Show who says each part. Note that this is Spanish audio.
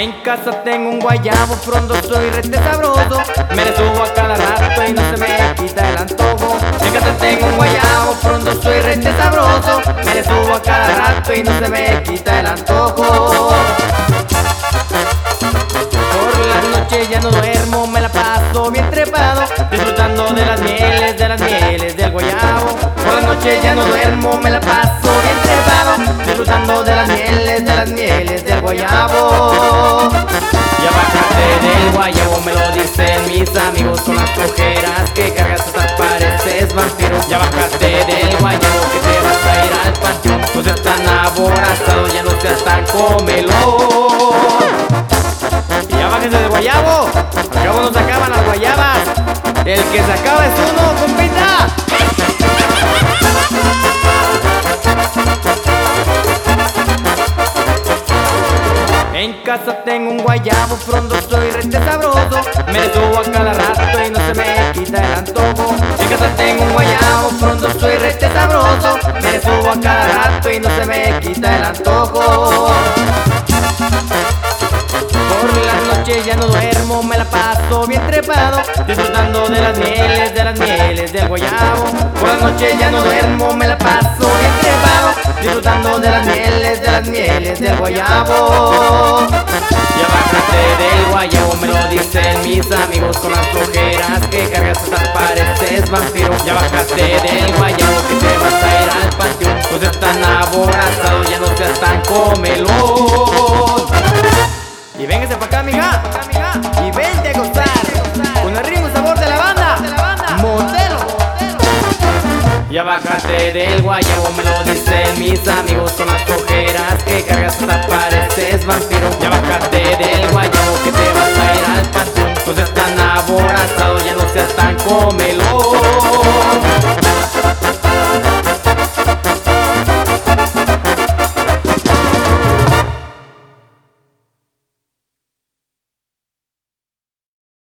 Speaker 1: En casa tengo un guayabo frondoso y rete sabroso. Me le subo a cada rato y no se me quita el antojo. En casa tengo un guayabo frondoso y rete sabroso. Me le subo a cada rato y no se me quita el antojo. Por las noches ya no duermo, me la paso bien trepado, disfrutando de las mieles del guayabo. Por las noches ya no duermo, me la paso bien trepado, disfrutando de las mieles del guayabo. Ya bájate del guayabo, me lo dicen mis amigos, con las cojeras que cargas hasta pareces vampiro. Ya bájate del guayabo que te vas a ir al panteón, no seas tan aborazado, ya no seas tan comelón. Ya bájense del guayabo, al cabo no se acaban las guayabas. El que se acaba es uno, compita. En casa tengo un guayabo frondoso y rete sabroso. Me le subo a cada rato y no se me quita el antojo. En casa tengo un guayabo frondoso y rete sabroso. Me le subo a cada rato y no se me quita el antojo. Por las noches ya no duermo, me la paso bien trepado, disfrutando de las mieles del guayabo. Por las noches ya no duermo, me la paso bien trepado, disfrutando de las mieles del guayabo. Ya bájate del guayabo, me lo dicen mis amigos, con las flojeras que cargas hasta pareces vampiro. Ya bájate del guayabo que te vas a ir al panteón, no seas tan aborazado, ya no seas tan comelón. Y véngase pa' acá, mija, y vente a gozar con el ritmo y sabor de la banda Modelo. Ya bájate del guayabo, me lo dicen mis amigos, con las cojeras que cargas hasta pareces vampiro. Ya bájate del guayabo que te vas a ir al panteón, no seas tan aborazado, ya no seas tan comelón.